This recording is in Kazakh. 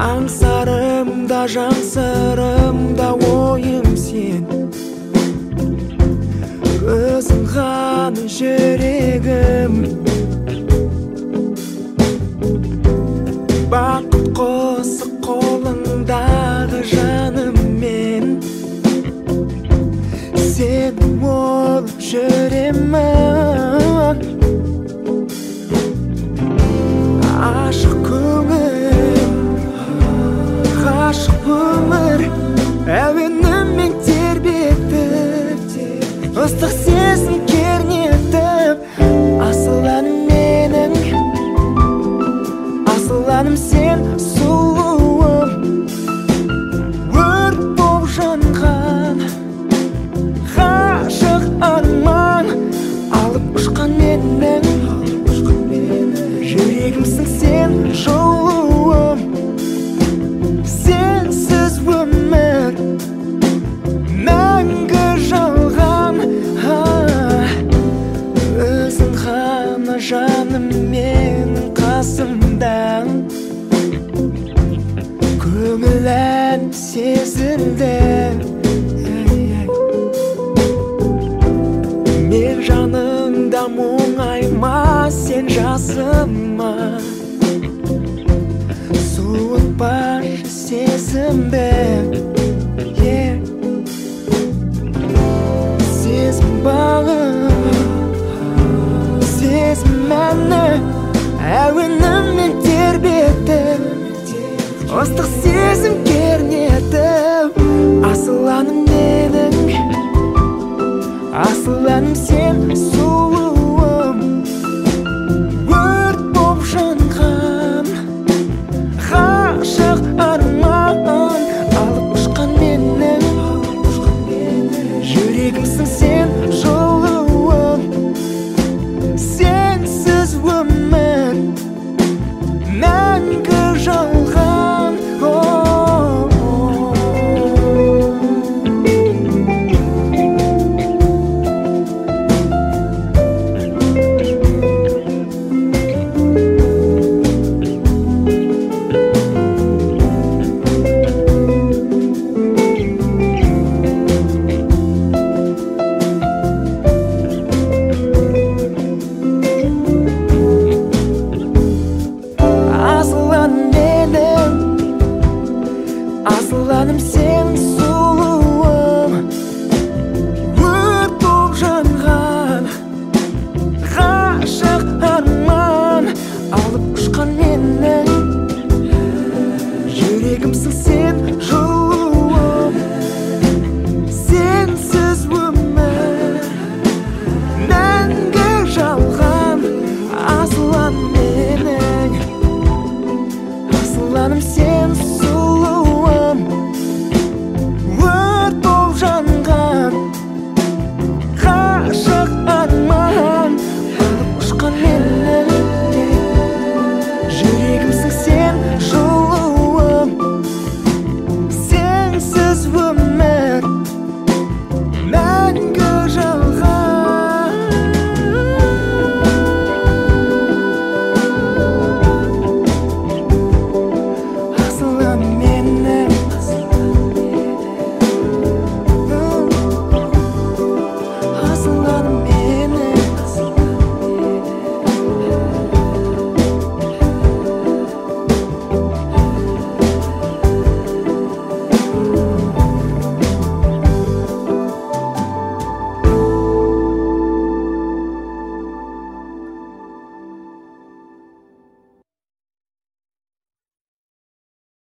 Аңсарымда жаңсырымда ойым сен, өзің ғана жүрегім. Бақыт құсы қолыңдағы жаныммен, сені ойлап жүремін. Ашық көңіл, ғашық өмір, әуенімен тербетіп, ыстық сезім кернетіп. Асыл әнім менің, асыл әнім сен сұлуым. Өрт боп жанған ғашық арман, алып ұшқан менің жүрегімсің сен жылуым. Сенсіз өмір мәңгі жалған, өзің ғана жаным менің қасымда. Көңіл ән сезілді, мен жаныңда мұңайма, сен жасыма. Суытпашы сезімді, сезім бағым, сезім әні, әуенімен тербетіп, ыстық сезім кернетіп. Асыл әнім менің, асыл әнім сен сұлуым. Өрт боп жанған ғашық арман, алып ұшқан менің жүрегімсің сен жылуым. Сенсіз өмір мәңгі жалған. Асыл әнім сен сұлуым. Өрт боп жанған ғашық арман, алып ұшқан менің жүрегімсің сен жылуым. Сенсіз өмір мәңгі жалған. Асыл әнім менің, асыл әнім сен